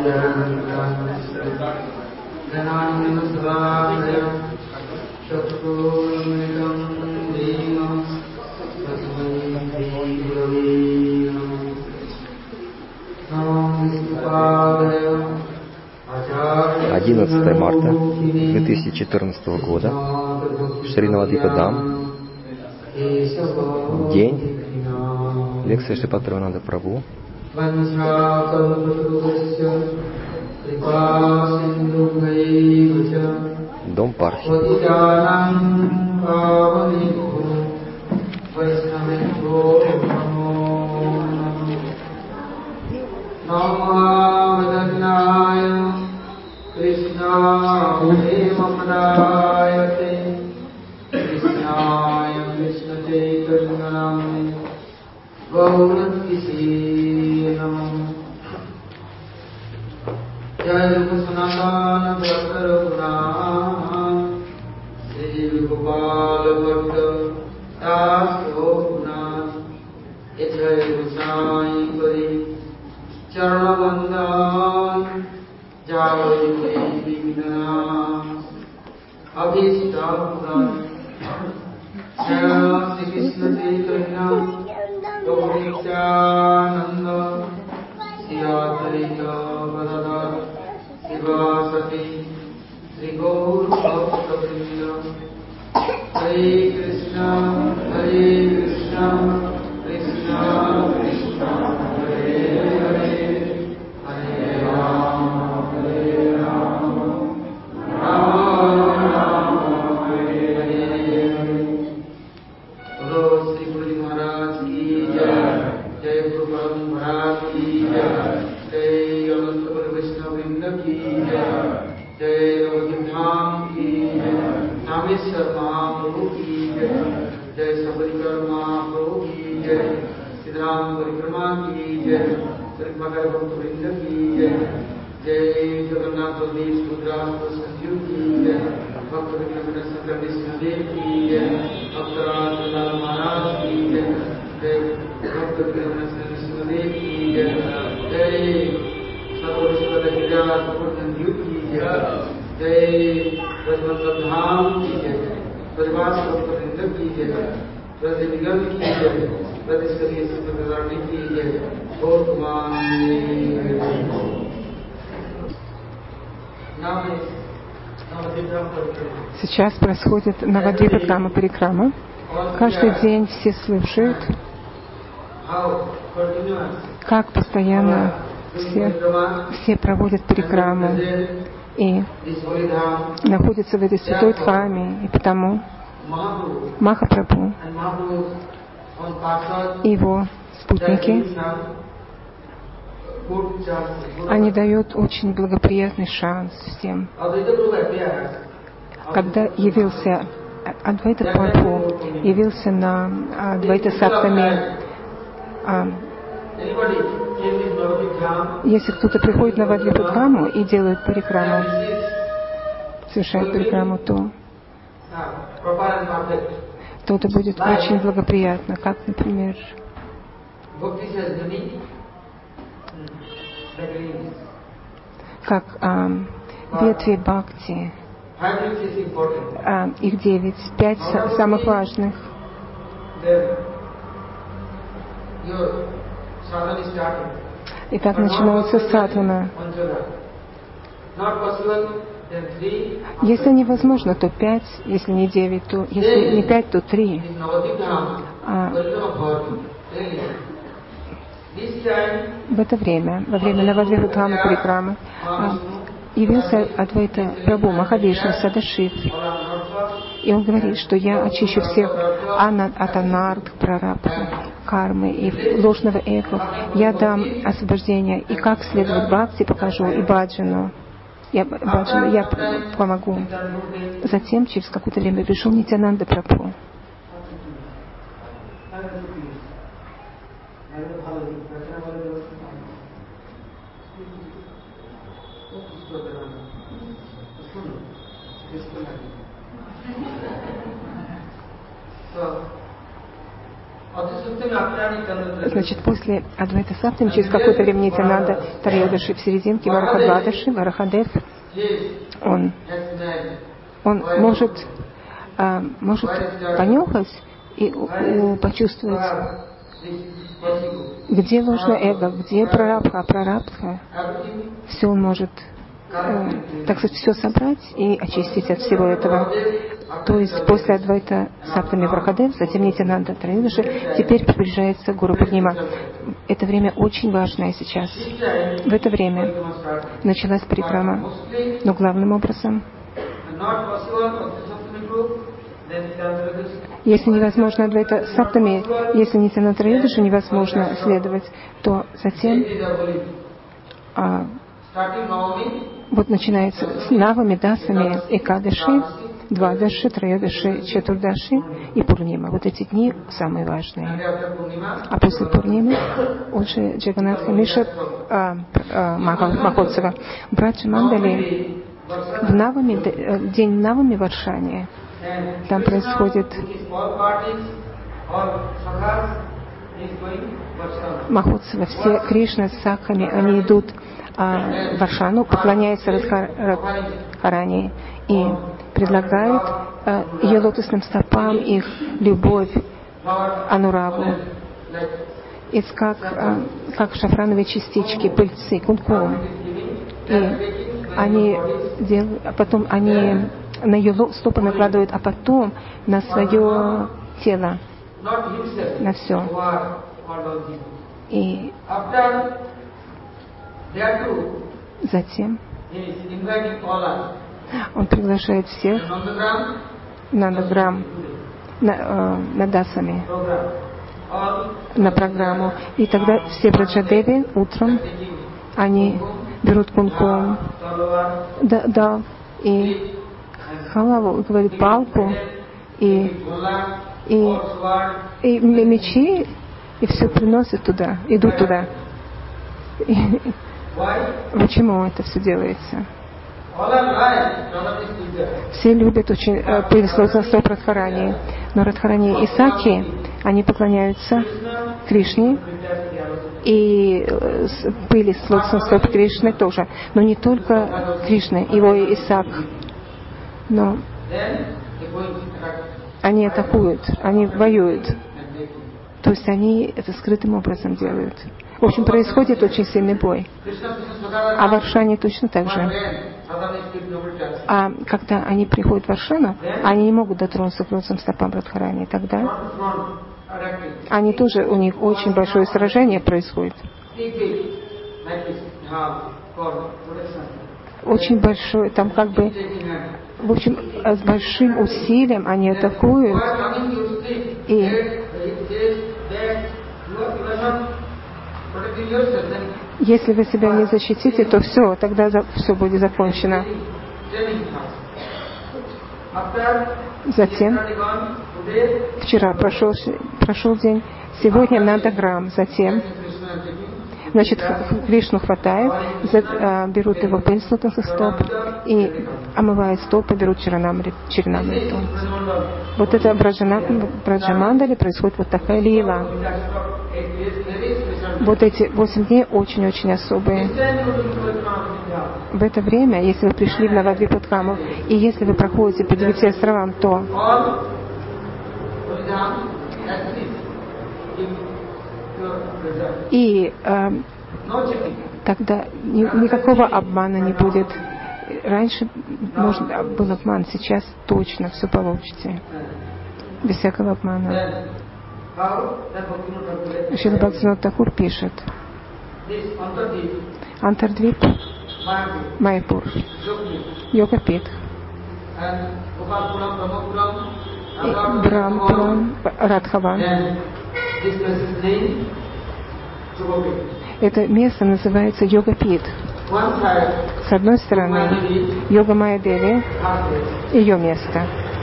Марта 2014 года, Шри Навадвипа Дам, день лекции Шрипад Парамананда Прабху. Дом Пархи. Сейчас происходит Навадвипа Дхама Парикрама. Каждый день все слушают, как постоянно все проводят парикраму и находятся в этой святой Дхаме, и потому Махапрабху и его спутники, они дают очень благоприятный шанс всем. Когда явился Адвайта Прабху, явился на Адвайта Саптами, если кто-то приходит на Навадвипа Дхаму и делает парикраму, совершает парикраму, то это будет очень благоприятно, как, например, ветви бхакти, их 9, 5 самых важных. И так начинается садхана. Если невозможно, то 5, если не 9, то если не 5, то 3. В это время, во время Навадвипа Дхама Парикрамы, явился Адвайта Прабху Махавишну Садашив. И он говорит, что я очищу всех от анарх, прарабдха, кармы и ложного эго. Я дам освобождение. И как следовать бхакти покажу, и баджану. Я помогу. Затем, через какое-то время, пришел Нитьянанда Прабху. Значит, после Адвайта Саптами, через какое-то время Нитянанда Троёдаши в серединке, Варахадвадаши, Варахадев, он может понюхать и почувствовать, где ложное эго, где прарабдха, прарабдха. Все он может, так сказать, все собрать и очистить от всего этого. То есть после Адвайта Саптами Варахадев, затем Нитянанда Троёдаши, теперь приближается Гуру Пурнима. Это время очень важное сейчас. В это время началась парикрама, но главным образом, если невозможно Адвайта Саптами, если Нитянанда Троёдаши невозможно следовать, то затем вот начинается с Навами, Дасами, Экадаши, Двадаши, Троёдаши, Четурдаши и Пурнима. Вот эти дни самые важные. А после Пурнимы, он же Джаганатха Миша Махотсава, Браджа Мандали, в день Навами Варшани, там происходит Махотсава. Все Кришна с Сакхами, они идут в Варшану, поклоняются Радхарани и предлагают ее лотосным стопам их любовь, анураву, из как шафрановые частички, пыльцы, кункум. И они делают, потом они на ее стопы накладывают, а потом на свое тело, на все. И затем он приглашает всех на Нандаграм, на Дасами, на программу. И тогда все Браджадеви утром, они берут кункум, и халаву, говорит, палку, и мечи, и все приносят туда, идут туда. Почему это все делается? Все любят очень пыль с лотосных стоп Радхарани, но Радхарани и Саки, они поклоняются Кришне, и пыли с лотосных стоп Кришны тоже, но не только Кришны, его и Исак, но они атакуют, они воюют, то есть они это скрытым образом делают. В общем, происходит очень сильный бой. А в Варшане точно так же. А когда они приходят в Варшану, они не могут дотронуться к лотосным стопам Радхарани. Тогда они тоже, у них очень большое сражение происходит. Очень большое, там как бы, в общем, с большим усилием они атакуют. И если вы себя не защитите, то все, тогда все будет закончено. Затем, вчера прошел день, сегодня Нандаграм, затем, значит, Кришну хватает, берут его пыль с лотосных стоп и омывают стопы, берут Чаринамриту. Вот это Браджамандали происходит вот такая лила. Вот эти 8 дней очень-очень особые. В это время, если вы пришли в Навадвипадхаму, и если вы проходите по 9 островам, то и тогда никакого обмана не будет. Раньше был обман, сейчас точно все получите. Без всякого обмана. Шрила Бхактивинода Тхакур пишет: Антардвип, Майяпур, Йогапит, Брампурам, Радхаван. Это место называется Йогапит. С одной стороны, Йога Майя Деви, ее место.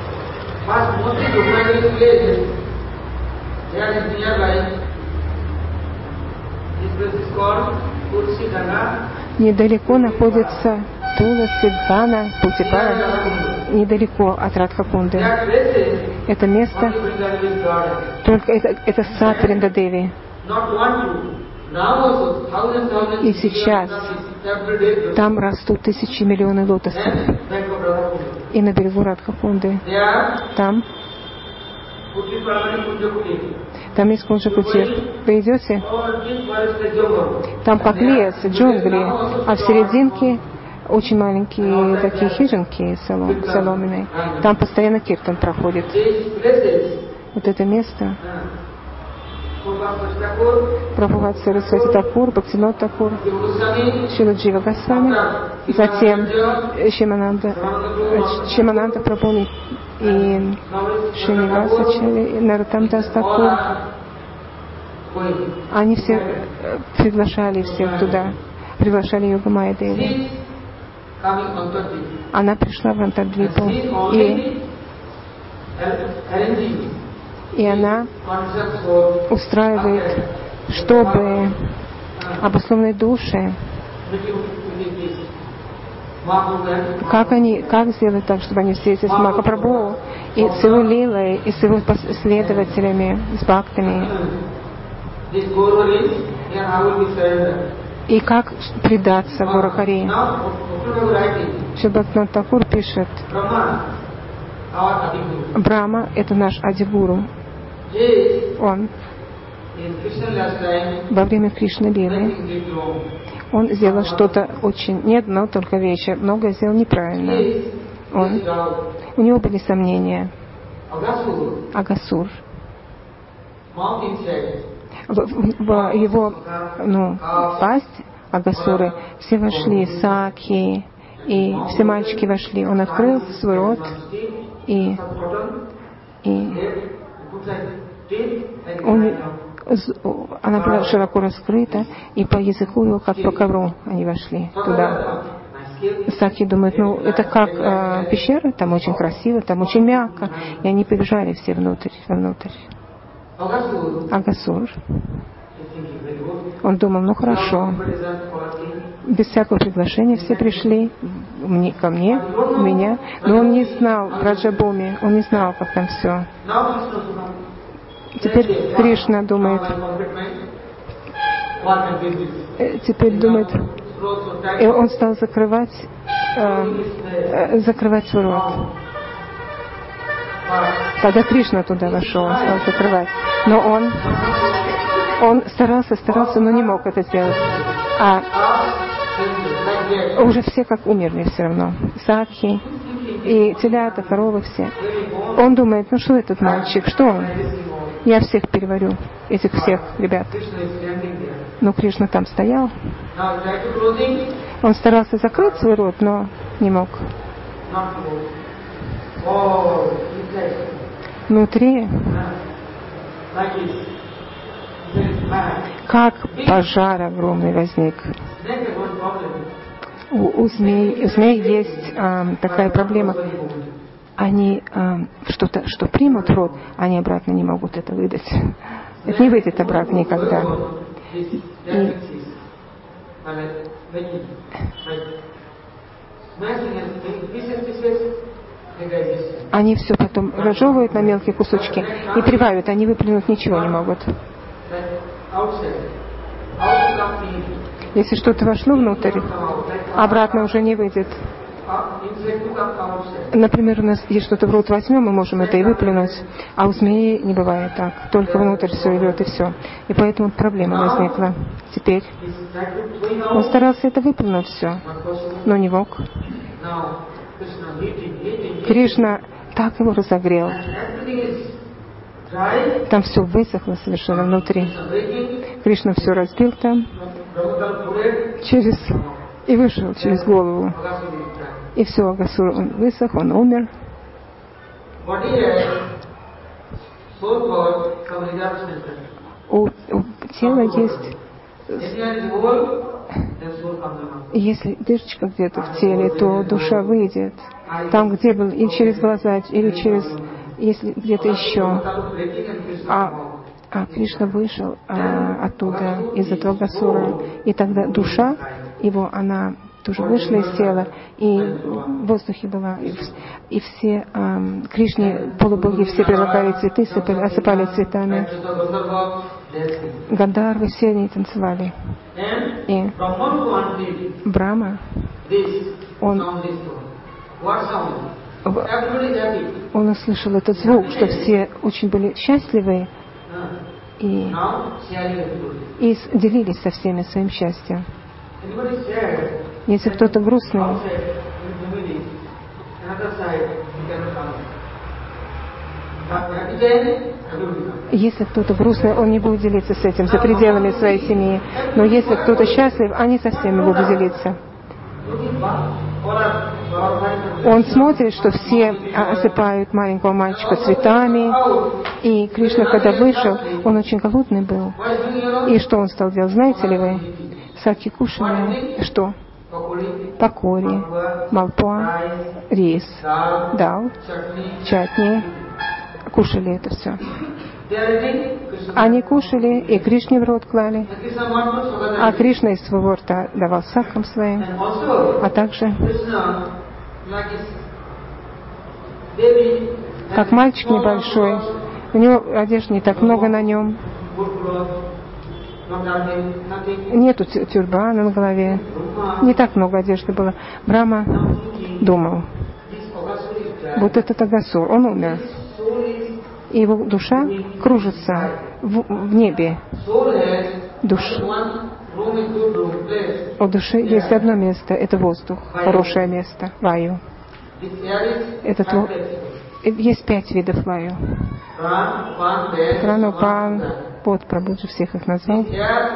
Недалеко находится Туласи Гана, Путипара, недалеко от Радхакунды. Это место, только это сад Вриндадеви. И сейчас там растут тысячи, миллионы лотосов. И на берегу Радхакунды там есть Кунджа-Кутир. Вы идете? Там как лес, джунгли, а в серединке очень маленькие такие хижинки соломенные. Там постоянно киртан проходит. Вот это место. Прабхупад Сарасвати Такур, Бхактивинода Такур, Шрила Джива Госвами, затем Шимананда Прабху и Шринивасачари, Нароттам Дас Такур. Они все приглашали всех туда, приглашали Йога-Майя Деви. Она пришла в Антардвипу, и она устраивает, чтобы обусловленные души, как сделать так, чтобы они встретились с Махапрабху и с его лилой, и с его последователями, с бхактами. И как предаться Гуру-Хари. Шри Бхактивинод Такур пишет: Брахма — это наш Адигуру. Он во время Кришна-лилы он сделал что-то очень, не одно только вещи, многое сделал неправильно. У него были сомнения. Агасур. В его пасть Агасуры все вошли, Сакхи, и все мальчики вошли. Он открыл свой рот, и она была широко раскрыта, и по языку его, как по ковру, они вошли туда. Сакхи думают, это как пещера, там очень красиво, там очень мягко, и они побежали все внутрь. Агасур, он думал, хорошо, без всякого приглашения все пришли ко мне, меня, но он не знал про Джабуми, он не знал, как там все. Теперь Кришна думает, и он стал закрывать свой рот. Когда Кришна туда вошел, он стал закрывать. Но он старался, но не мог это сделать. А уже все как умерли все равно. Сакхи и телята, коровы все. Он думает, что этот мальчик, что он? Я всех переварю, этих всех ребят. Но Кришна там стоял. Он старался закрыть свой рот, но не мог. Внутри, как пожар огромный возник. У змей есть такая проблема. Они что примут в рот, они обратно не могут это выдать. Это не выйдет обратно никогда. Они все потом разжевывают на мелкие кусочки и приваривают, они выплюнуть ничего не могут. Если что-то вошло внутрь, обратно уже не выйдет. Например, у нас есть что-то в рот возьмем, мы можем это и выплюнуть, а у змеи не бывает так. Только внутрь все идет и все. И поэтому проблема возникла. Теперь он старался это выплюнуть все, но не мог. Кришна так его разогрел. Там все высохло совершенно внутри. Кришна все разбил там и вышел через голову. И все, Агасур, он высох, он умер. У тела есть, если дырочка где-то в теле, то душа выйдет. Там, где был, и через глаза, или через, если где-то еще. А Кришна вышел оттуда, из этого Агасура. И тогда душа его, она тоже вышла из тела, и в воздухе была, и все Кришне полубоги все предлагали цветы, осыпали цветами. Гандарвы, все они танцевали. И Брахма, он услышал этот звук, что все очень были счастливы и делились со всеми своим счастьем. Если кто-то грустный, он не будет делиться с этим за пределами своей семьи. Но если кто-то счастлив, они со всеми будут делиться. Он смотрит, что все осыпают маленького мальчика цветами. И Кришна, когда вышел, он очень голодный был. И что он стал делать, знаете ли вы? Саки кушали что? Пакори, малпуа, рис, дал, чатни. Кушали это все. Они кушали и Кришне в рот клали. А Кришна из своего рта давал сакам своим. А также, как мальчик небольшой, у него одежды не так много на нем. Нету тюрбана на голове. Не так много одежды было. Брахма думал, вот этот Агасур, он умер. И его душа кружится в небе. У души есть одно место, это воздух, хорошее место, ваю. Есть 5 видов ваю. Пранапан, вот Прабхуджи всех их назвал.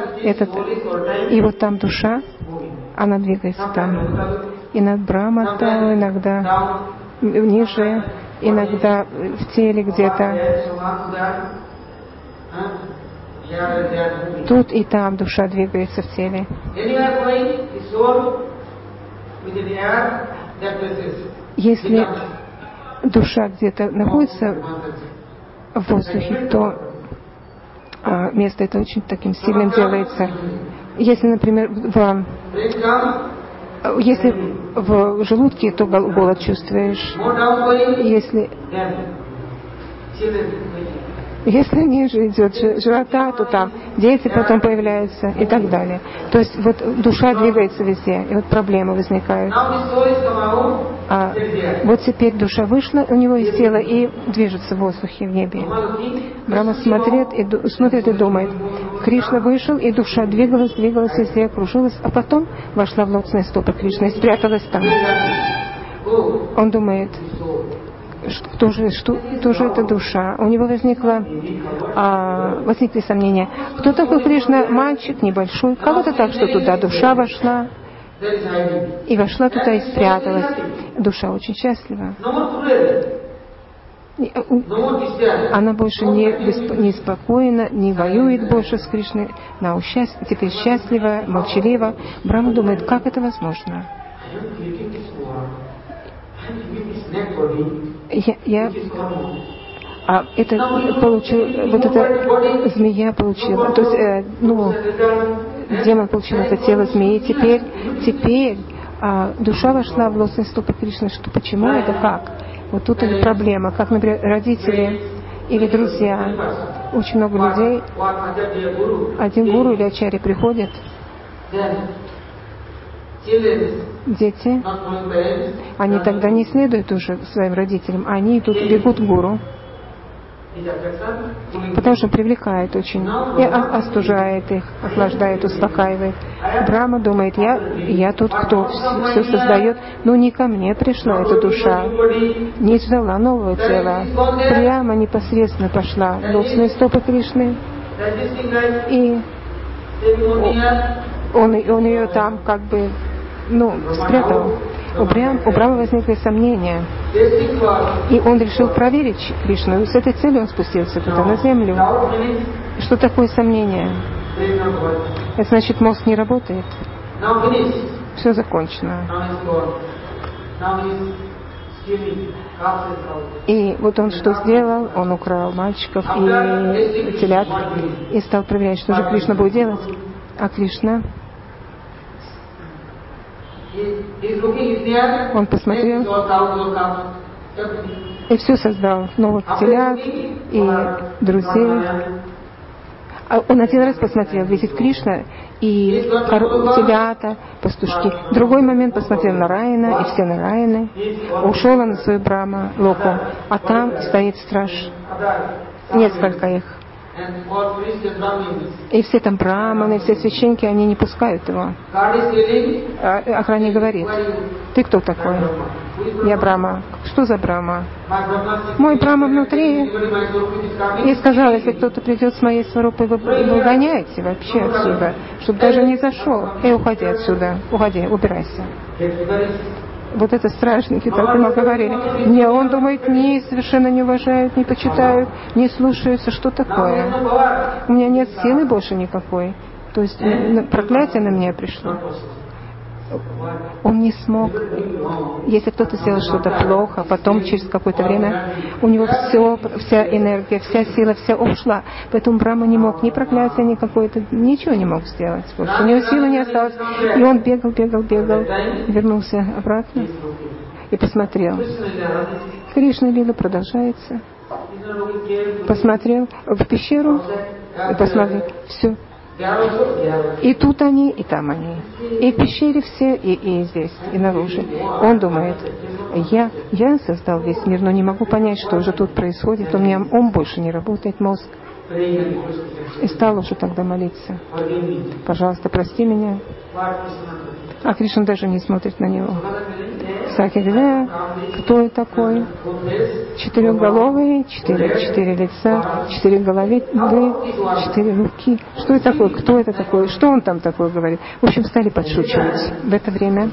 И вот там душа, она двигается там. И над Брахматом, иногда ниже, иногда в теле где-то. Тут и там душа двигается в теле. Если душа где-то находится в воздухе, то место это очень таким сильным делается. Если, например, если в желудке, то голод чувствуешь. Если ниже идет живота, то там дети потом появляются и так далее. То есть вот душа двигается везде, и вот проблемы возникают. Вот теперь душа вышла у него из тела и движется в воздухе, в небе. Брахма смотрит и думает, Кришна вышел, и душа двигалась везде, кружилась, а потом вошла в лотосные стопы Кришны и спряталась там. Он думает, кто же это душа? У него возникли сомнения. Кто такой Кришна? Мальчик небольшой. Как это так, что туда душа вошла? И вошла туда и спряталась. Душа очень счастлива. Она больше не спокойна, не воюет больше с Кришной. Она теперь счастлива, молчалива. Брахма думает, как это возможно? Эта змея получила, то есть, демон получил это тело змеи. Теперь душа вошла в лотосные стопы Кришны. Почему это, как? Вот тут и проблема. Как, например, родители или друзья. Очень много людей. Один гуру или ачарья приходит. Дети, они тогда не следуют уже своим родителям, они тут бегут к гуру, потому что привлекает очень, и остужает их, охлаждает, успокаивает. Брахма думает, я тут кто все создает, но не ко мне пришла эта душа, не ждала нового тела, прямо непосредственно пошла в лотосные стопы Кришны, и он ее там как бы спрятал. У Брахмы возникли сомнения. И он решил проверить Кришну. И с этой целью он спустился туда, на землю. Что такое сомнение? Это значит, мозг не работает. Все закончено. И вот он что сделал? Он украл мальчиков и телят и стал проверять, что же Кришна будет делать. А Кришна Он посмотрел и все создал, новых телят и друзей. Он один раз посмотрел, видит Кришна и телята, пастушки. В другой момент посмотрел на Нараяна и все Нараяны. Ушел он на свою Брахма Локу, а там стоит страж. Несколько их. И все там браманы, все священники, они не пускают его. Охранник говорит: ты кто такой? Я Брахма. Что за Брахма? Мой Брахма внутри. И сказал, если кто-то придет с моей сварупой, вы выгоняете вообще отсюда, чтобы даже не зашел. И уходи отсюда. Уходи, убирайся. Вот это стражники так ему говорили. Не, он думает, не, совершенно не уважают, не почитают, не слушаются. Что такое? У меня нет силы больше никакой. То есть проклятие на меня пришло. Он не смог. Если кто-то сделал что-то плохо, потом через какое-то время у него вся энергия, вся сила, вся ушла. Поэтому Брахма не мог ни проклятия, ни какое-то, ничего не мог сделать больше. У него силы не осталось. И он бегал, вернулся обратно и посмотрел. Кришна лила продолжается. Посмотрел в пещеру и посмотрел. Все. И тут они, и там они. И в пещере все, и здесь, и наружу. Он думает, я создал весь мир, но не могу понять, что уже тут происходит. У меня ум больше не работает, мозг. И стал уже тогда молиться. Пожалуйста, прости меня. А Кришна даже не смотрит на него. Саки говорят, кто я такой? Четырехголовый, четыре лица, 4 головы, 4 руки. Что это такое? Кто это такой? Что он там такое говорит? В общем, стали подшучивать. В это время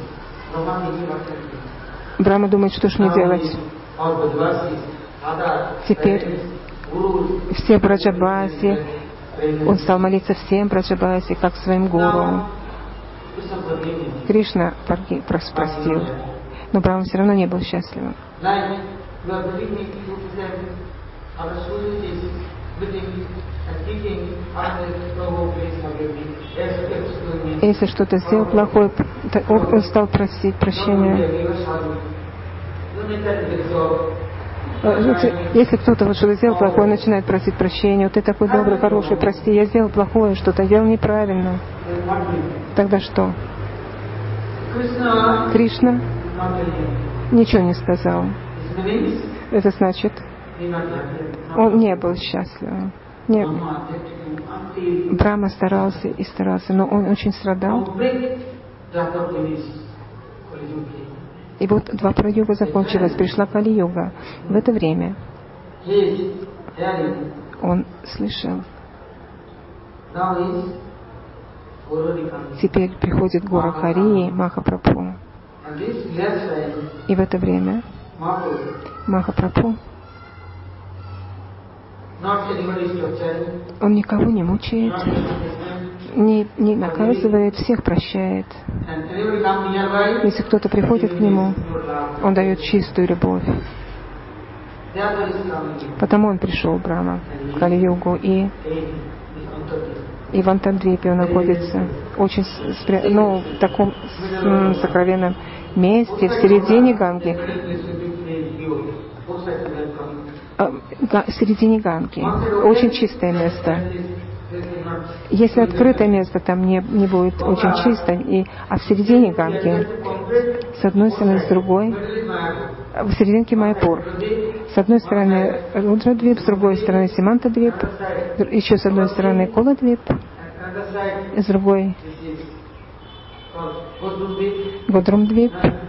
Брахма думает, что ж мне делать. Теперь все Браджабаси, он стал молиться всем Браджабаси, как своим гуру. Кришна простил, но Брахма все равно не был счастливым. Если что-то сделал плохое, он стал просить прощения. Если кто-то вот что-то сделал плохое, он начинает просить прощения. Вот ты такой добрый, хороший, прости, я сделал плохое, что-то делал неправильно. Тогда что? Кришна ничего не сказал. Это значит, он не был счастливым. Нет. Брахма старался и старался, но он очень страдал. И вот Двапара-юга закончилась, пришла Кали-юга. В это время он слышал. Теперь приходит Гора Хари, Махапрабху. И в это время Махапрабху, он никого не мучает, не наказывает, всех прощает. Если кто-то приходит к нему, он дает чистую любовь. Потому он пришел, Брахма, в Кали-югу, и в Антардвипе он находится очень в таком сокровенном месте, в середине Ганги. В середине Ганги. Очень чистое место. Если открытое место, там не будет очень чисто, а в середине Ганги, с одной стороны, с другой, в серединке Майяпур. С одной стороны Рудрадвип, с другой стороны Симантадвип, еще с одной стороны Коладвип, с другой Годрумдвип.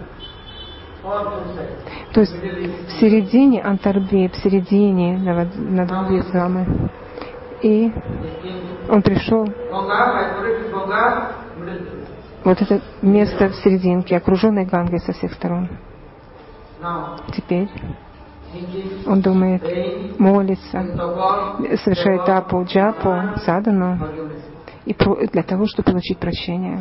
То есть в середине Антардвип, в середине Навадвипрамы. И он пришел. Вот это место в серединке, окруженное Гангой со всех сторон. Теперь он думает, молится, совершает тапу, джапу, садану, и для того, чтобы получить прощение.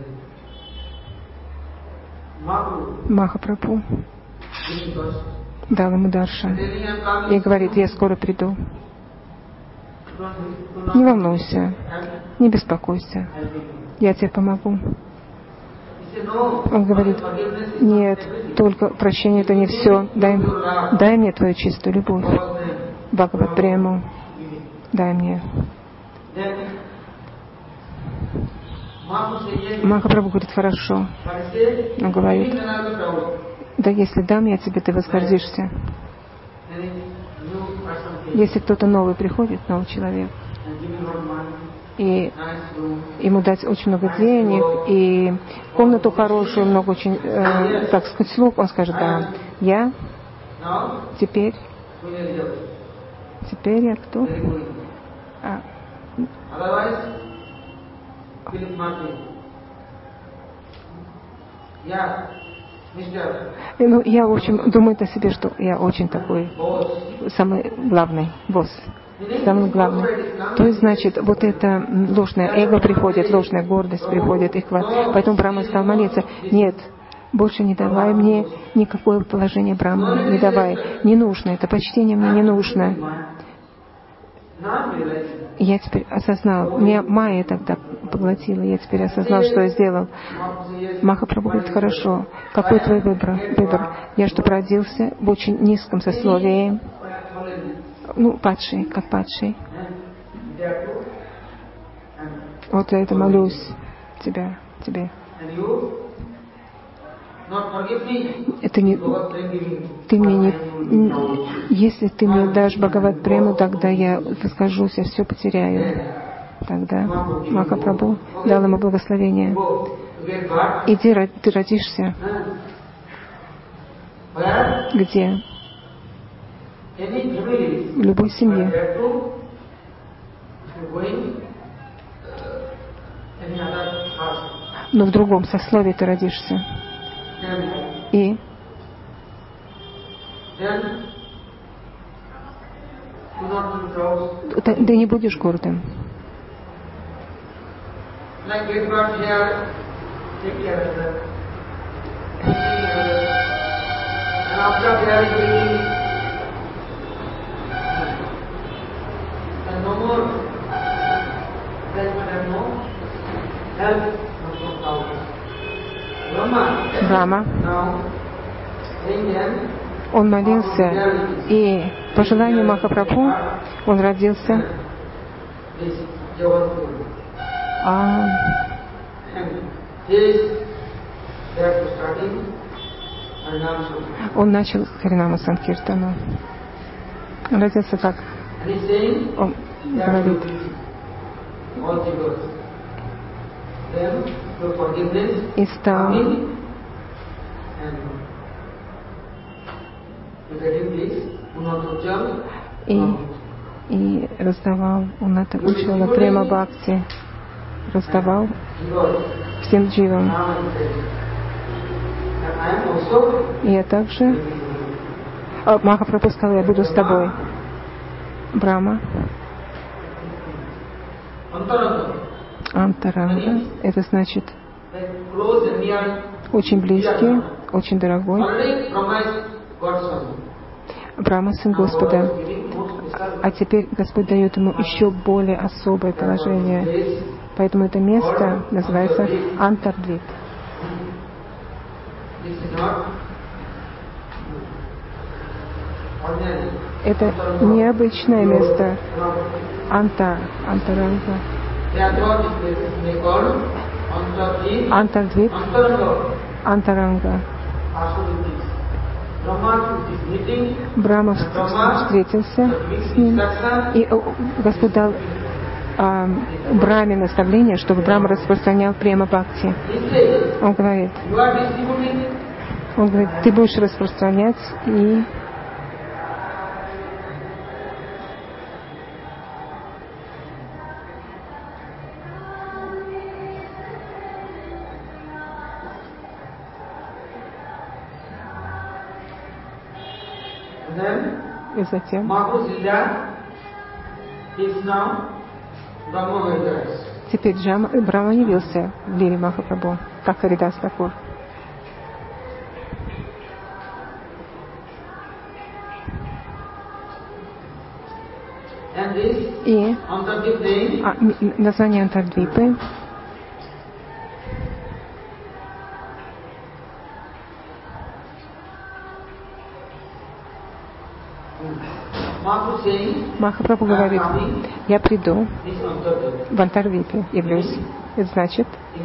Махапрабху дал ему даршан и говорит: я скоро приду. Не волнуйся, не беспокойся, я тебе помогу. Он говорит: нет, только прощение — это не все. Дай мне твою чистую любовь, Бхагават Прему, дай мне. Махапрабху говорит: хорошо. Он говорит: да если дам я тебе, ты возгордишься. Если кто-то новый приходит, новый человек, и ему дать очень много денег, и комнату хорошую, много очень, так сказать, слуг, он скажет: да, я теперь я кто? Ну, я, в общем, думаю о себе, что я очень такой, самый главный босс, самый главный. То есть, значит, вот это ложное эго приходит, ложная гордость приходит, и поэтому Брахма стал молиться: нет, больше не давай мне никакое положение Брахмы, не давай, не нужно, это почтение мне не нужно. Я теперь осознал, меня Майя тогда поглотила, я теперь осознал, что я сделал. Махапрабху говорит: хорошо, какой твой выбор? Я чтобы родился в очень низком сословии, ну, падший, как падший. Вот я это молюсь тебе. Это не, ты мне не, если ты мне дашь Бхагават Прему, тогда я воскажусь, я все потеряю. Тогда Махапрабху дал ему благословение: иди, ты родишься. Где? В любой семье. Но в другом сословии ты родишься. И ты не будешь гордым. Брахма, он молился, и по желанию Махапрабху он родился. Он начал Харинама Санкиртану. Он родился как? Он говорит: и стал и раздавал Унната Уджвала Према Бхакти, раздавал всем дживам. И я также Махапрабху сказал: я буду с тобой. Брахма, Антаранга, это значит очень близкий, очень дорогой. Брахма — сын Господа. А теперь Господь дает ему еще более особое положение. Поэтому это место называется Антардвип. Это необычное место. Антаранга. Антардвип, Антаранга. Брахма встретился с ним, и Господь дал Брахме наставление, чтобы Брахма распространял према бхакти. Он говорит, ты будешь распространять, и затем теперь Брахма явился в лире Махапрабху, как Харидас Такур. И название Антардвипы Махапрабху говорит: я приду в Антарвипе, явлюсь. Это значит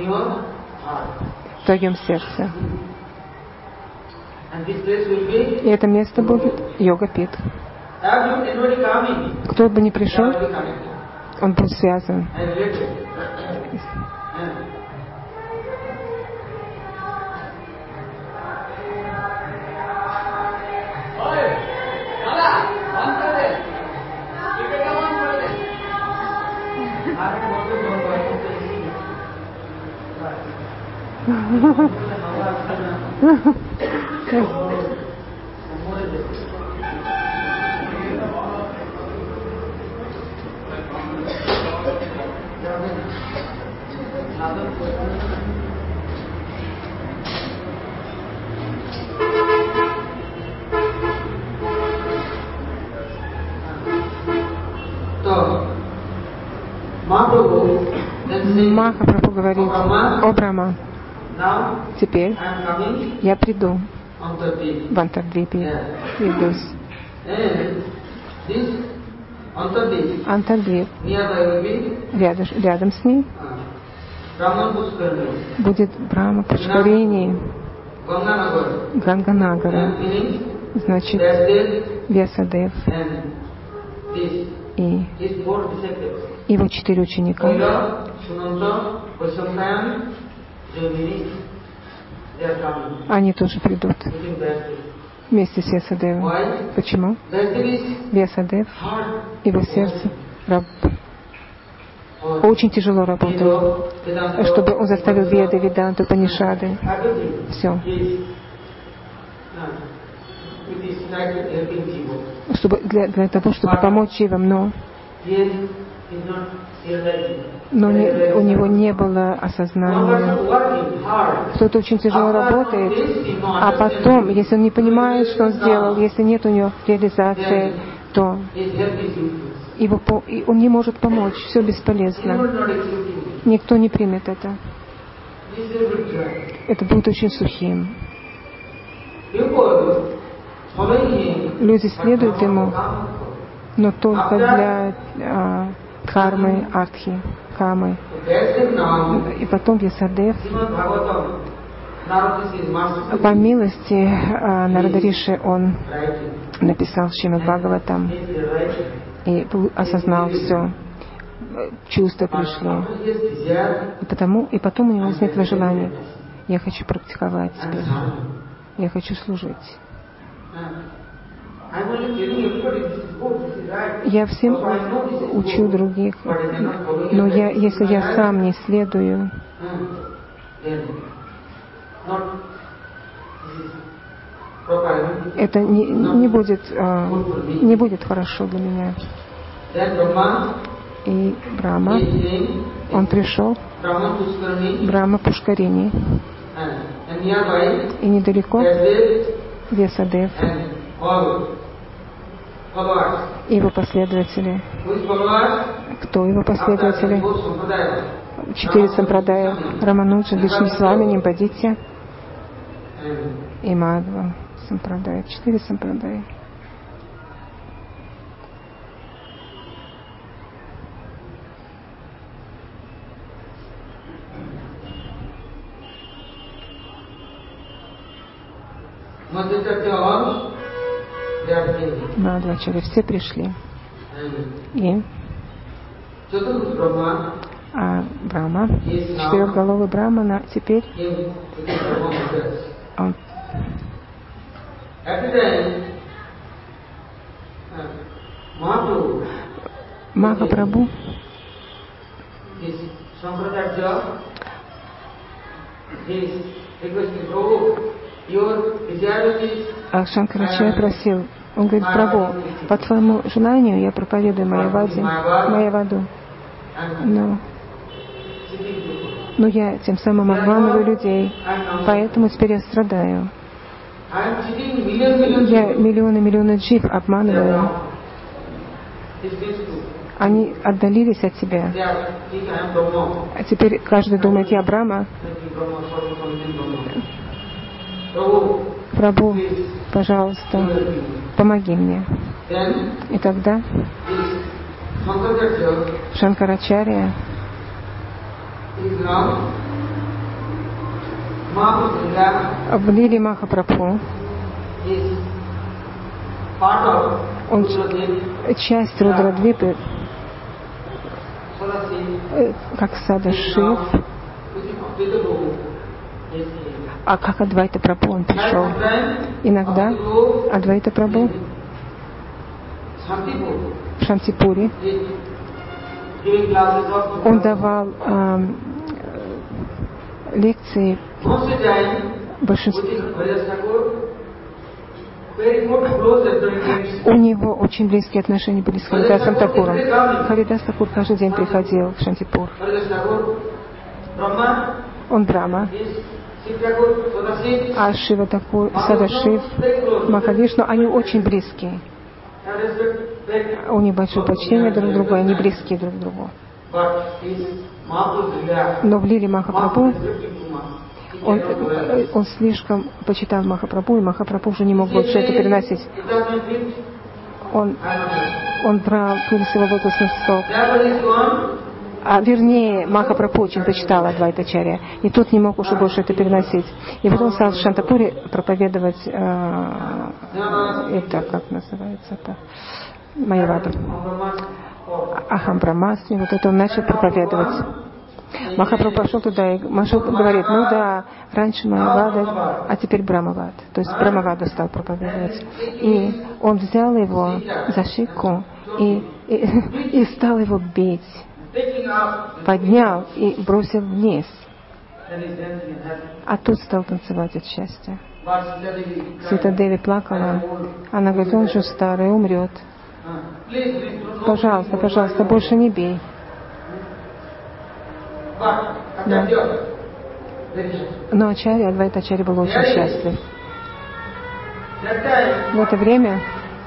в твоем сердце. И это место будет йога-пит. Кто бы ни пришел, он будет связан. Махапрабху говорит: о Брахма, теперь я приду в Антардвипе, явлюсь. Антардвип, рядом с ней будет Брахма Пушкарини, Ганганагара, значит Вьясадев и его 4 ученика. Они тоже придут вместе с Вьясадевом. Почему? Вьясадев, его сердце очень тяжело работает, чтобы он заставил Веды, Веданту, Панишады. Все. Чтобы для того, чтобы помочь Дживам, но у него не было осознания. Кто-то очень тяжело работает, а потом, если он не понимает, что он сделал, если нет у него реализации, то он не может помочь, все бесполезно. Никто не примет это. Это будет очень сухим. Люди следуют ему, но только для дхармы, артхи, камы. И потом Вьясадев, по милости Нарадариши, он написал Шримад Бхагаватам и осознал все. Чувства пришли. И потом у него возникло желание: я хочу практиковать теперь. Я хочу служить. Я всем учу других, но если я сам не следую, это не будет хорошо для меня. И Брахма, он пришел, Брахма Пушкарини, и недалеко Вьясадев, его последователи. Кто его последователи? 4 сампрадая: Рамануджа, Вишнусвами, Нимбадитья и Мадва сампрадая. 4 сампрадая. Мадхвачарья, все пришли. И Брахма, 4-головый Брахмана, теперь он Махапрабху Шанкарачарья просил, он говорит: Прабху, по твоему желанию я проповедую Майяваду, но я тем самым обманываю людей, поэтому теперь я страдаю. Я миллионы джив обманываю. Они отдалились от тебя. А теперь каждый думает: я Брахма. Прабху, пожалуйста, помоги мне. И тогда Шанкарачарья в Лиле Махапрабху, он часть Рудрадвипы, как Садашив, а как Адвайта Прабху он пришел. Иногда Адвайта Прабху в Шантипуре он давал лекции большинству. У него очень близкие отношения были с Харидасом Такуром. Харидас Такур каждый день приходил в Шантипур. Он Брахма, а Шива Такур, Садашив, Махавишну, они очень близкие. У них большое почтение друг к другу, они близкие друг к другу. Но в Лиле Махапрабху он слишком почитал Махапрабху, и Махапрабху уже не мог больше это переносить. Он брал пыль с его лотосных стоп. А вернее, Махапрабху очень почитал Адвайтачарья, и тот не мог уже больше это переносить. И потом стал в Шантапуре проповедовать это, как называется-то, Майяваду. Ахам Брамасми, вот это он начал проповедовать. Махапрабху пошел туда и говорит, ну да, раньше Майявада, а теперь Брамавад. То есть Брамаваду стал проповедовать. И он взял его за шейку и стал его бить. Поднял и бросил вниз. А тут стал танцевать от счастья. Сита-Деви плакала. Она говорит, он же старый, умрет. Пожалуйста, пожалуйста, больше не бей. Да. Но Ачарья, Адвайтачарья был очень счастлив. В это время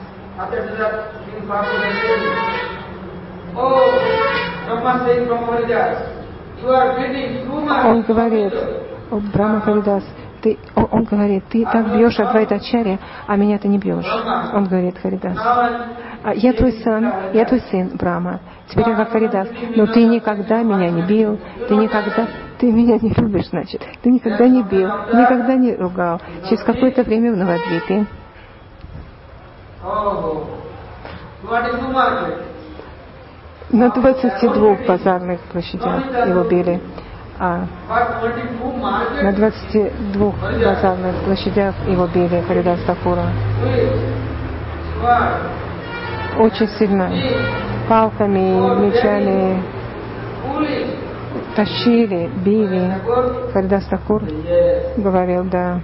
он говорит, Брахма Харидас, он говорит, ты так бьешь Адвайтачарья, а меня ты не бьешь. Он говорит, Харидас, я твой сын, Брахма, теперь я как Харидас, но ты никогда меня не бил, ты меня не любишь, значит, ты никогда не бил, никогда не ругал. Через какое-то время в Навадвипе на 22 базарных площадях его били. А на 22 базарных площадях его били Харидас Такура. Очень сильно. Палками, мечами тащили, били. Харидас Такур говорил, да,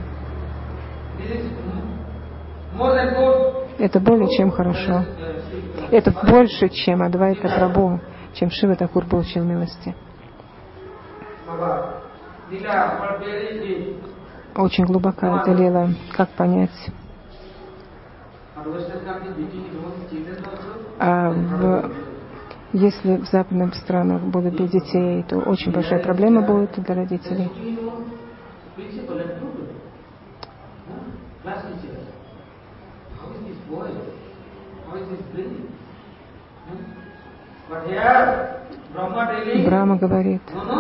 это более чем хорошо. Это больше, чем Адвайта Прабху, чем Шива Такур получил милости. Очень глубока эта лила. Как понять? Если в западных странах будут бить детей, то очень большая проблема будет для родителей. Брахма говорит,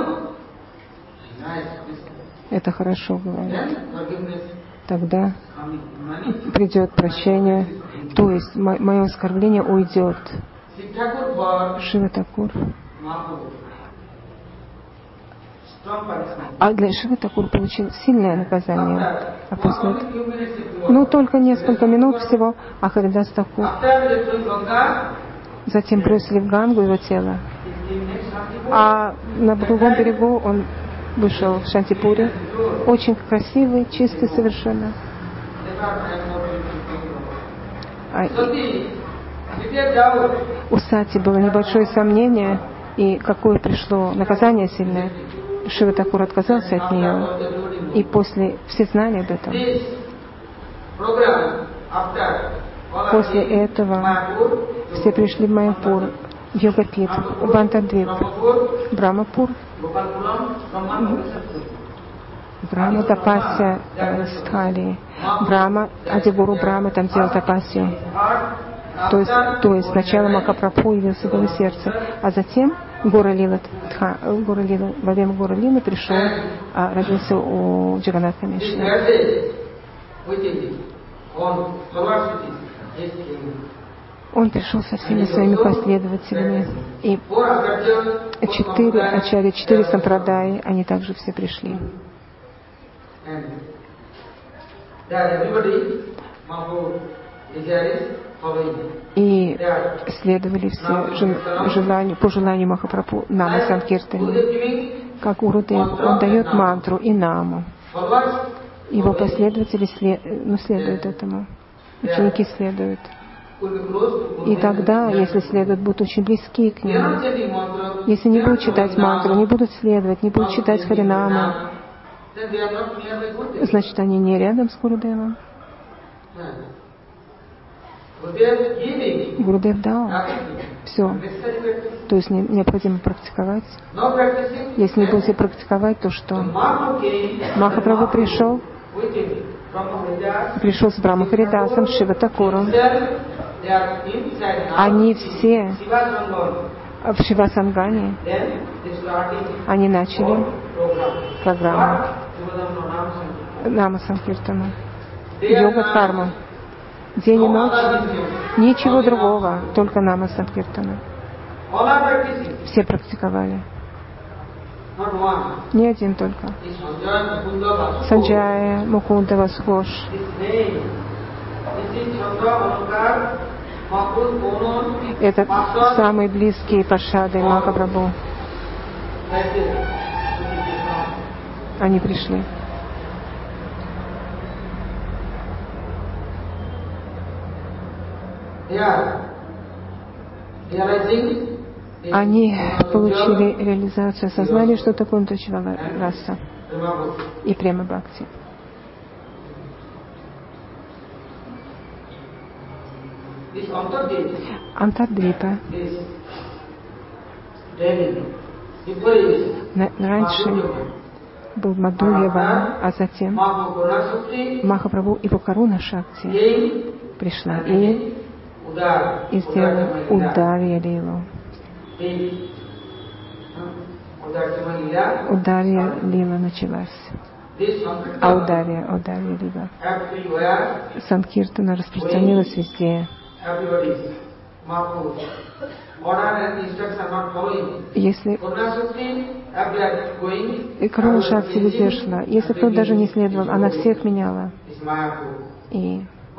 это хорошо, говорит. Тогда придет прощение, то есть мое оскорбление уйдет. Шива Такур. А для Шивы Такур получил сильное наказание. А после этого, только несколько минут всего, а Харидас Такур затем бросили в Гангу его тело. А на другом берегу он вышел в Шантипуре, очень красивый, чистый совершенно. У Сати было небольшое сомнение, и какое пришло наказание сильное. Шива Такур отказался от нее, и после все знали об этом. После этого все пришли в Майяпур, в Йогапит, в Бантадвип, Брамапур, Брахма Тапасия Стхали, Брахма, Адигуру Брахма там делал тапасию. То есть сначала Махапрабху явился в его сердце, а затем во время Гора Лилы пришел, родился у Джаганнатха Мишны. Он пришел со всеми своими последователями. И 4 ачарьи, 4 сампрадаи, они также все пришли. И следовали все по желанию Махапрабху Нама Санкиртане. Как Гурудев, он дает мантру и наму. Его последователи следуют этому. Ученики следуют. И тогда, если следуют, будут очень близки к нему. Если не будут читать мантру, не будут следовать, не будут читать Харинаму, значит, они не рядом с Гурудевом. Гурудев дал все. То есть необходимо практиковать. Если не будете практиковать, то что? Махапрабху пришел с Брахмахаридасом, Шива Такуром. Они все в Шивасангане. Они начали программу Нама Санкиртана, йога карма. День и ночь, ничего другого, только Нама Санкиртана. Все практиковали. Не один только. Санджая, Мукунда, Восхош. Это самые близкие пашады Махапрабху. Они пришли. Они получили реализацию, осознали, что такое Нтачвала раса и према бхакти. Антардвипа раньше был Мадхурьяван, а затем Махапрабху и Каруна Шакти пришла и сделала Ударья Лилу. Ударья Лила началась. Ударья Лила. Санкиртана распространилась везде. Если и Каруна Шакти везде шла, если кто даже не следовал, она всех меняла. И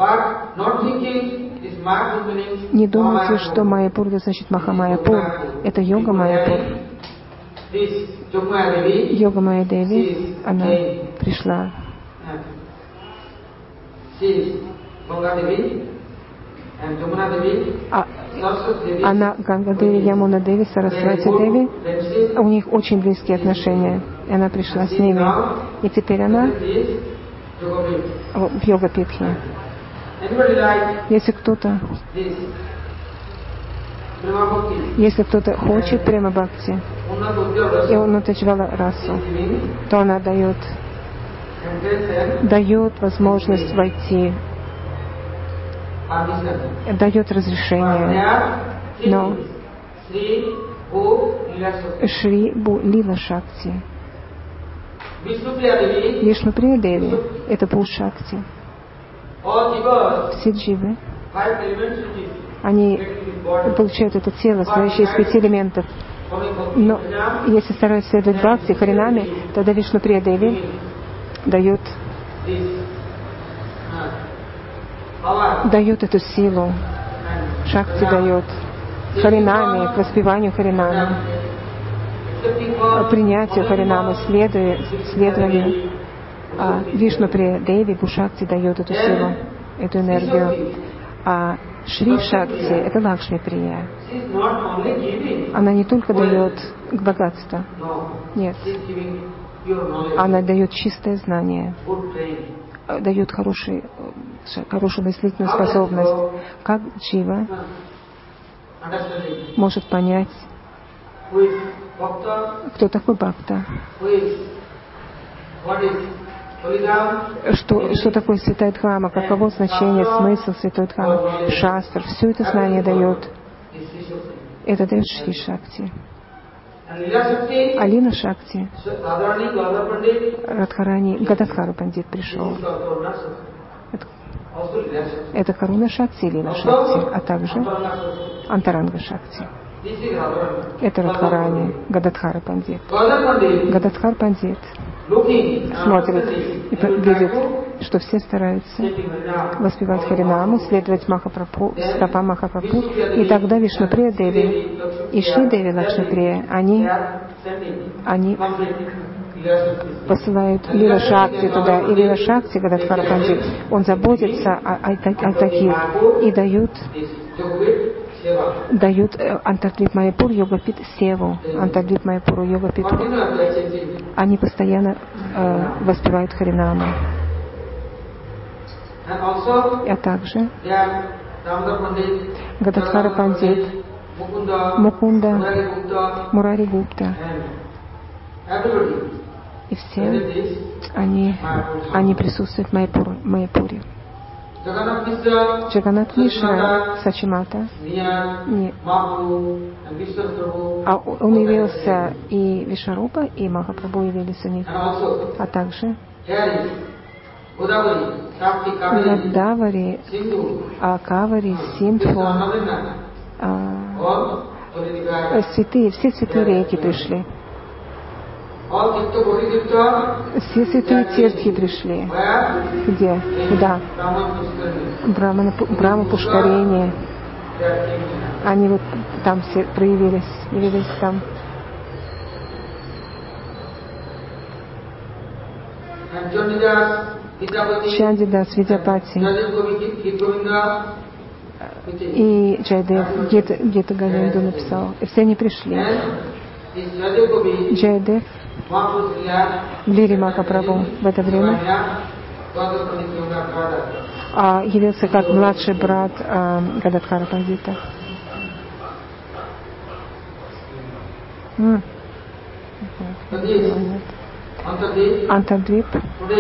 не думайте, что Майяпур, это значит Махамайяпур. Это йога Майяпур. Йога Майя Деви, она пришла. Она, Ганга Деви, Ямуна Деви, Сарасвати Деви, у них очень близкие отношения. И она пришла с ними. И теперь она в йога-питхе. Если кто-то хочет према бхакти, и он Нтачвала расу, то она дает возможность войти, дает разрешение. Но Шри Бу Лила Шакти, Вишнуприя Деви, это Бу Шакти. Все дживы, они получают это тело, состоящее из 5 элементов. Но если стараются следовать бхакти, харинаме, тогда Вишнуприя Деви дает эту силу. Шакти дает харинаме, к воспеванию харинаме, принятию харинаме, следованию. А Вишнуприя Деви, Бушакти дает эту силу, эту энергию. А Шри Шакти — это Лакшми Прия. Она не только дает богатство. Нет. Она дает чистое знание, дает хорошую мыслительную способность. Как джива может понять, кто такой бхакта, что такое святая Дхама, каково значение, смысл святой Дхамы, шастр, все это знание дает. Это дает Шри Шакти. Алина Шакти, Радхарани, Гададхара Пандит пришел. Это Каруна Шакти, Лина Шакти, а также Антаранга Шакти. Это Радхарани, Гададхара Пандит. Гададхар Пандит смотрит и видит, что все стараются воспевать Харинаму, следовать Махапрабху, стопам Махапрабху, и тогда Вишнуприя Деви и Шри Деви Лакшмиприя, они посылают Лила Шакти туда, и Лила Шакти, Гададхара Пандит, он заботится о таких и дают Антардвип Майяпур Йогапит Севу, Антардвип Майяпуру Йогапиту. Они постоянно воспевают Харинаму. А также Гададхара Пандит, Мукунда, Мурари Гупта. И все они присутствуют в Майяпуре. Джаганнат Мишра Сачимата, он явился, и Вишварупа, и Махапрабху явились у них, а также Годавари, Кавари, Синдху, святые, все святые реки пришли. Все святые тиртхи пришли. Где? Куда? Брахма Пушкарени. Они вот там все явились там. Чандидас, Видяпати и Джайдев Гита Говинду написал. И все они пришли. Джайдев в лире Махапрабху в это время явился как младший брат Гададхара Пандита. Антардвип.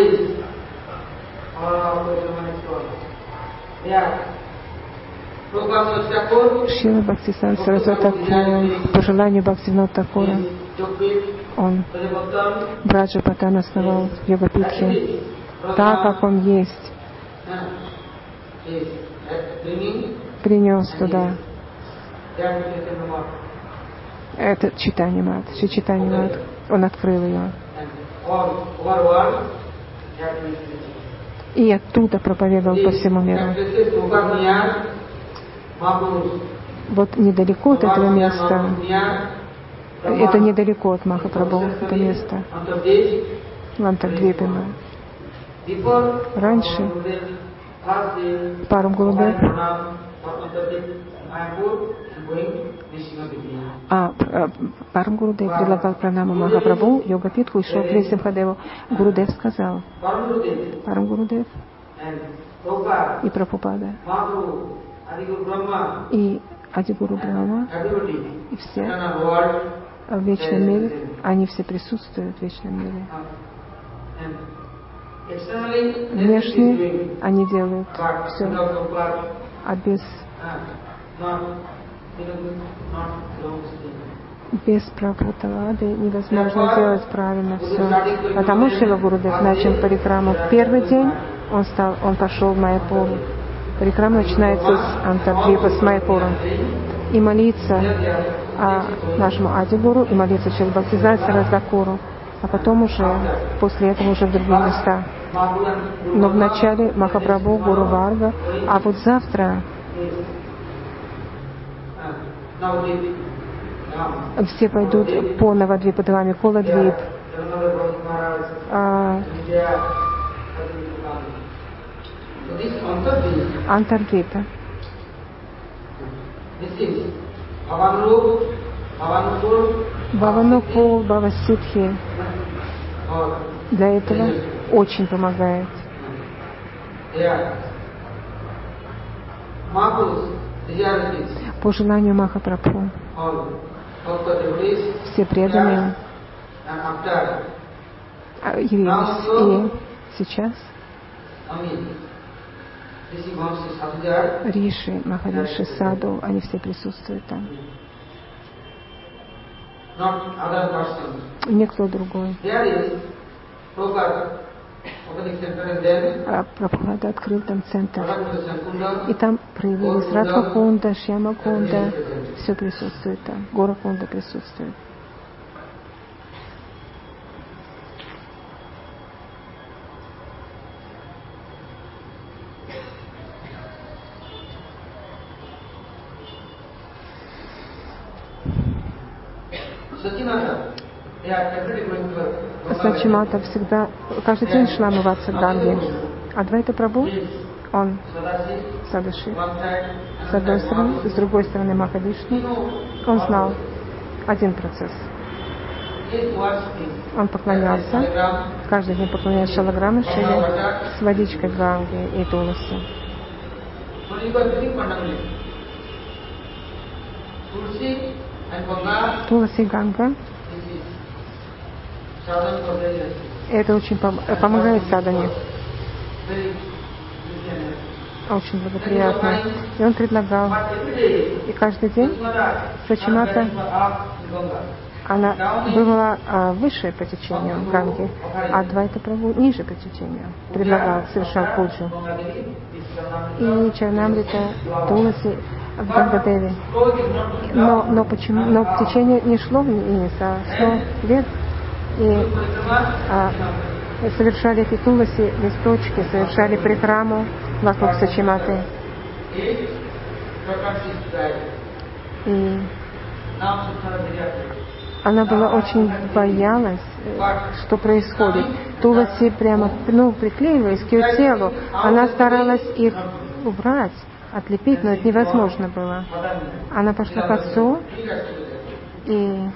Шрила Бхактисиданта Сарасвати Тхакур, по желанию Бхактивинода Тхакура, он Браджапатан основал в Йогапитхе, так как он есть, принес туда это читание мат, Шри-Читания мат, он открыл ее. И оттуда проповедовал по всему миру. Вот недалеко от этого места, это недалеко от Махапрабху, это место, в Антардвипе. Раньше Парам Гурудев Парам Гурудев предлагал пранаму Махапрабху, Йогапитху и шел к Симхадеву. Гурудев сказал, Парам Гурудев и Прабхупада и Адигуру Брахма и все в вечном мире, они все присутствуют в вечном мире. Внешне они делают все, а без Прабхуталады невозможно делать правильно все. Потому что Шрила Гурудев начал парикраму в первый день, он пошел в Майяпур. Парикрама начинается с Антардвипа, с Майяпуром. И молиться нашему Адигуру, и молиться Шрила Бхактисиданта Сарасвати Тхакуру, а потом уже, после этого уже в другие места. Но вначале Махапрабху, Гуру Варга, а вот завтра все пойдут по Навадвипадваме, Коладвип, Антардвипа. Бхаванупур, Бхавасидхи для этого очень помогает. По желанию Махапрабху все преданные явились, и Сейчас Риши, Махариши, Саду, они все присутствуют там. Никто другой. Прабхупада открыл там центр. И там проявились Радха-кунда, Шьяма-кунда, все присутствует там. Гора-кунда присутствует. Сачимата всегда, каждый день шла омываться в Ганге. Адвайта Прабху, он Садашив, с одной стороны, с другой стороны Махавишну, он знал один процесс. Он поклонялся, каждый день поклонялся Шалаграме Шиве с водичкой Ганги и Туласи. Туласи и Ганга — это очень помогает садхане. Очень благоприятно. И он предлагал, и каждый день Сачимата, она была выше по течению Ганги, а Адвайта Прабху ниже по течению. Предлагал, совершал пуджу. И Чарнамрита, Туласи в Гангадеве. Но почему? Но течение не шло вниз, а шло вверх. И совершали эти Туласи, листочки, совершали прихраму вокруг Сачиматы. И она была очень боялась, что происходит. Туласи прямо приклеиваясь к ее телу, она старалась их убрать, отлепить, но это невозможно было. Она пошла к отцу и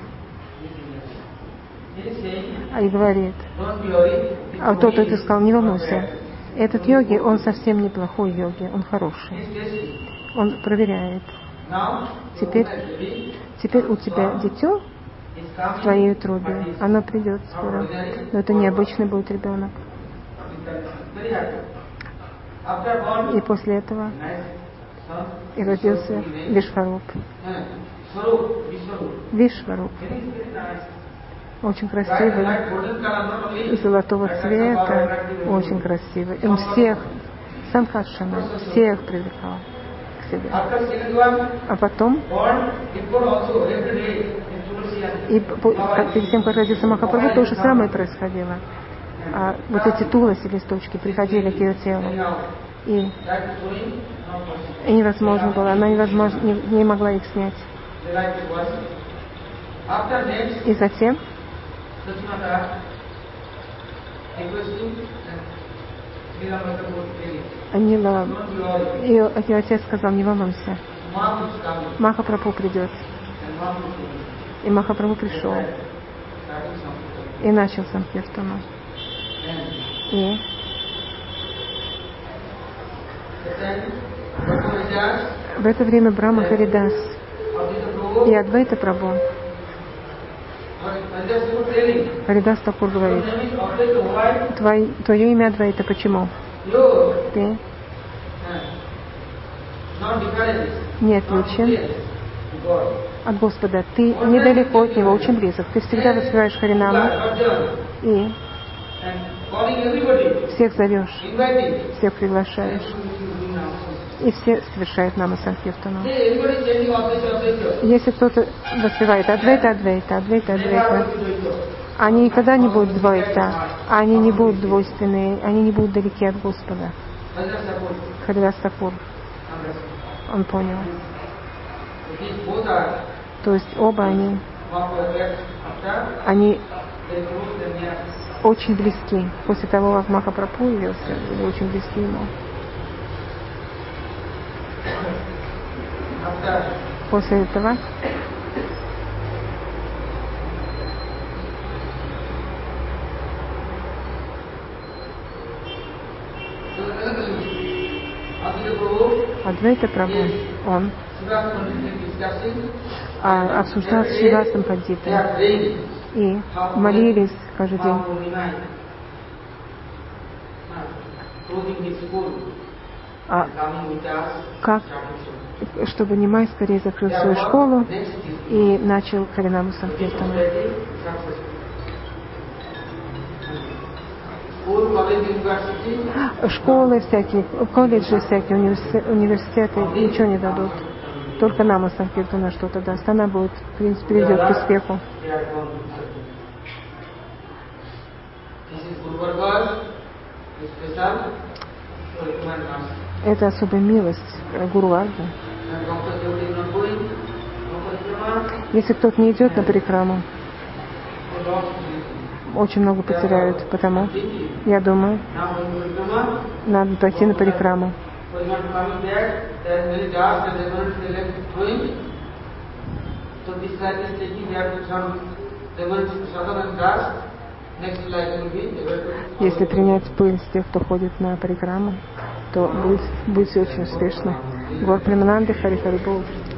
говорит, а тот это сказал: не волнуйся, этот йоги, он совсем неплохой йоги, он хороший, он проверяет. Теперь у тебя дитё в твоей утробе, оно придет скоро, но это необычный будет ребенок. И после этого и родился Вишваруп. Вишваруп. Очень красивый, золотого цвета, очень красивый. Он всех, Санкаршана, всех привлекал к себе. А потом, и перед тем, как родился Махапрабху, то же самое происходило. Вот эти туласи, листочки, приходили к ее телу. И невозможно было, она не могла их снять. И затем ее отец сказал: не волнуйся, Махапрабху придет. И Махапрабху пришел и начал Санкиртану. И в это время Брахма Харидас и Адвайта Прабху, Харидас Такур говорит: твое имя Адвайта, почему? Ты не отличен от Господа, ты недалеко от Него, очень близок. Ты всегда воспеваешь Харинаму и всех зовешь, всех приглашаешь. И все совершают наму Санкиртану. Если кто-то воспевает Адвайта, Адвайта, Адвайта, Адвайта, они никогда не будут двойта, они не будут двойственные, они не будут далеки от Господа. Харидас Такур, он понял. То есть оба они очень близки. После того, как Махапрабху явился, были очень близки ему. После этого Адвайта Прабху, он обсуждал с Шривасом Пандитой и молились каждый день. А как, чтобы Нимай скорее закрыл свою школу и начал Харинаму Санкиртану. Школы всякие, колледжи всякие, университеты ничего не дадут. Только Нама Санкиртана что-то даст. Она будет, в принципе, приведет к успеху. Это особая милость Гуру Варги. Если кто-то не идет на парикраму, очень много потеряют, потому я думаю, надо пойти на парикраму. Если принять пыль с тех, кто ходит на парикраму, то будет все очень успешно. Гор Премананды Хари Хари Бол.